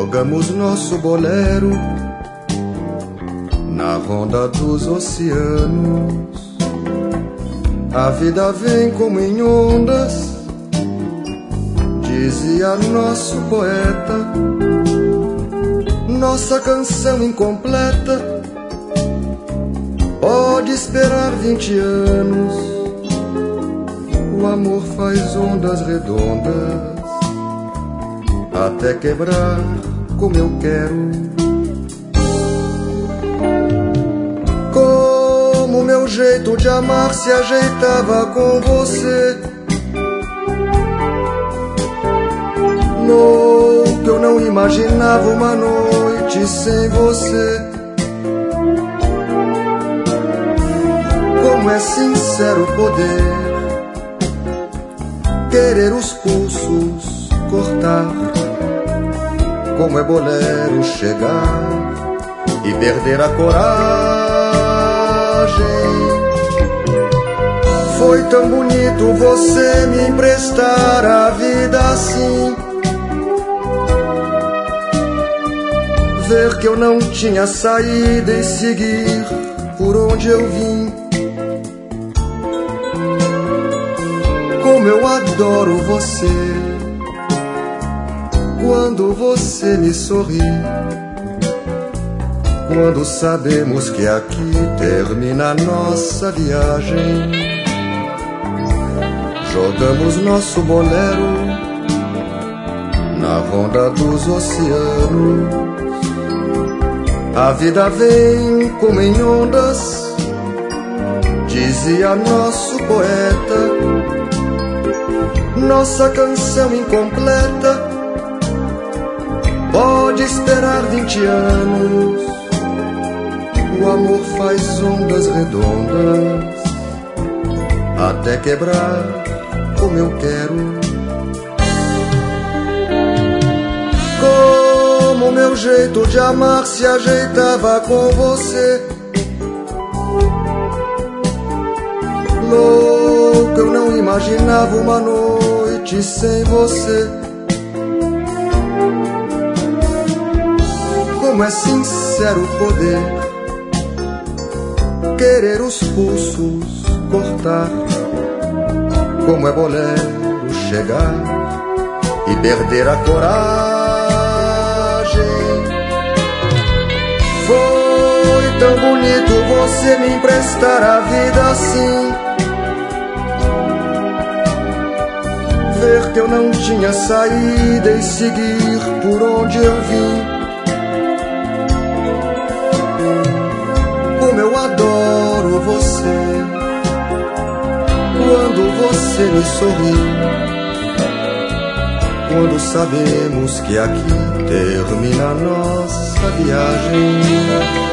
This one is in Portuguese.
jogamos nosso bolero na ronda dos oceanos. A vida vem como em ondas, dizia nosso poeta. Nossa canção incompleta pode esperar 20 anos. O amor faz ondas redondas até quebrar como eu quero. Como meu jeito de amar se ajeitava com você. Louco, eu não imaginava uma noite sem você. Como é sincero poder querer os pulsos cortar. Como é bolero chegar e perder a coragem. Foi tão bonito você me emprestar a vida assim. Ver que eu não tinha saída e seguir por onde eu vim. Como eu adoro você quando você me sorri. Quando sabemos que aqui termina a nossa viagem. Jogamos nosso bolero na ronda dos oceanos. A vida vem como em ondas, dizia nosso poeta. Nossa canção incompleta pode esperar 20 anos. O amor faz ondas redondas até quebrar como eu quero. Como meu jeito de amar se ajeitava com você. Louco, eu não imaginava uma noite sem você. Como é sincero poder querer os pulsos cortar. Como é bolero chegar e perder a coragem. Foi tão bonito você me emprestar a vida assim. Ver que eu não tinha saída e seguir por onde eu vim. Como eu adoro você quando você me sorri. Quando sabemos que aqui termina a nossa viagem.